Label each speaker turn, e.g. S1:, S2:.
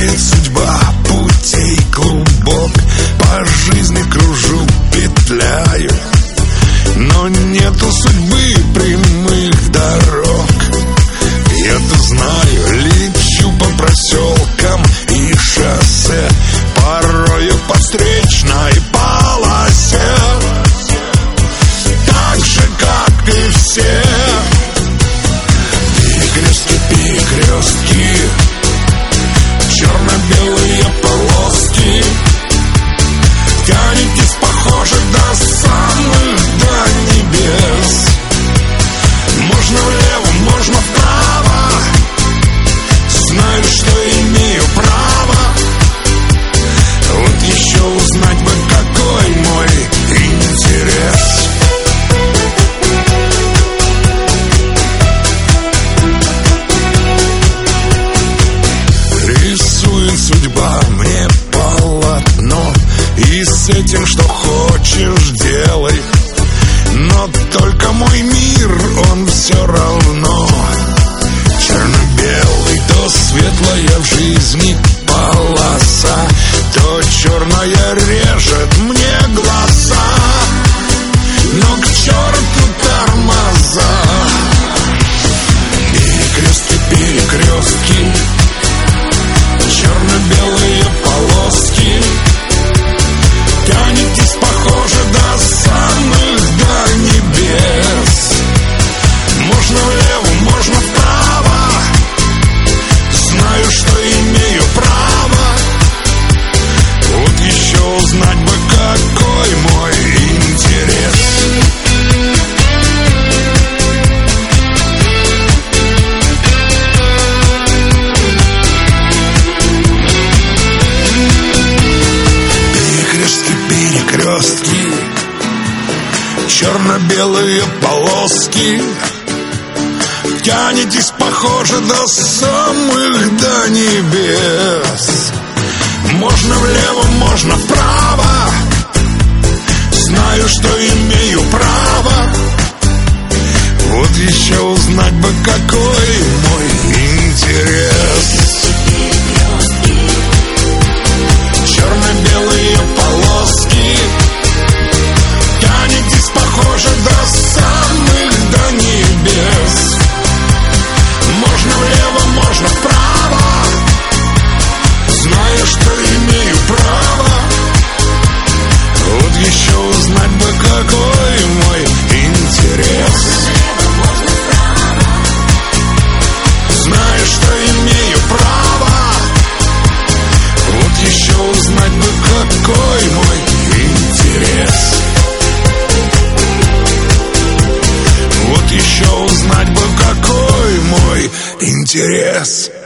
S1: знает судьба путей клубок. По жизни кружу, петляю, но нету судьбы прямых дорог. Я-то знаю, лечу по проселкам и шоссе, порою по встречной полосе, так же, как и все. Перекрестки, перекрестки, черно-белые полоски, тянетесь, похоже, до самых, до небес. Можно влево, можно вправо, знаю, что имею право. Вот еще узнать бы, какой мой интерес. Рисует судьба мне полотно, и с этим, что хочешь, делай. Но только мой мир, он все равно черно-белый. То светлая в жизни полоса, то черная режет мне глаза. Но к черту тормоза. Перекрестки, перекрестки, черно-белые полоски, тянетесь, похоже, до самых, до небес. Можно влево, можно вправо, знаю, что имею право. Вот еще узнать бы, какой мой интерес. Перекрестки, черно-белые полоски, тянетесь, похоже, до самых, до небес. Можно влево, можно вправо, знаю, что имею право. Вот еще узнать бы, какой мой интерес. Черно-белые полоски, тянетесь, похоже, до самых, до небес. Можно влево, можно вправо, знаю, что имею право. Вот еще узнать бы, какой мой интерес. Знаю, что имею право. Вот еще узнать бы, какой мой интерес. Вот еще узнать бы, какой мой интерес.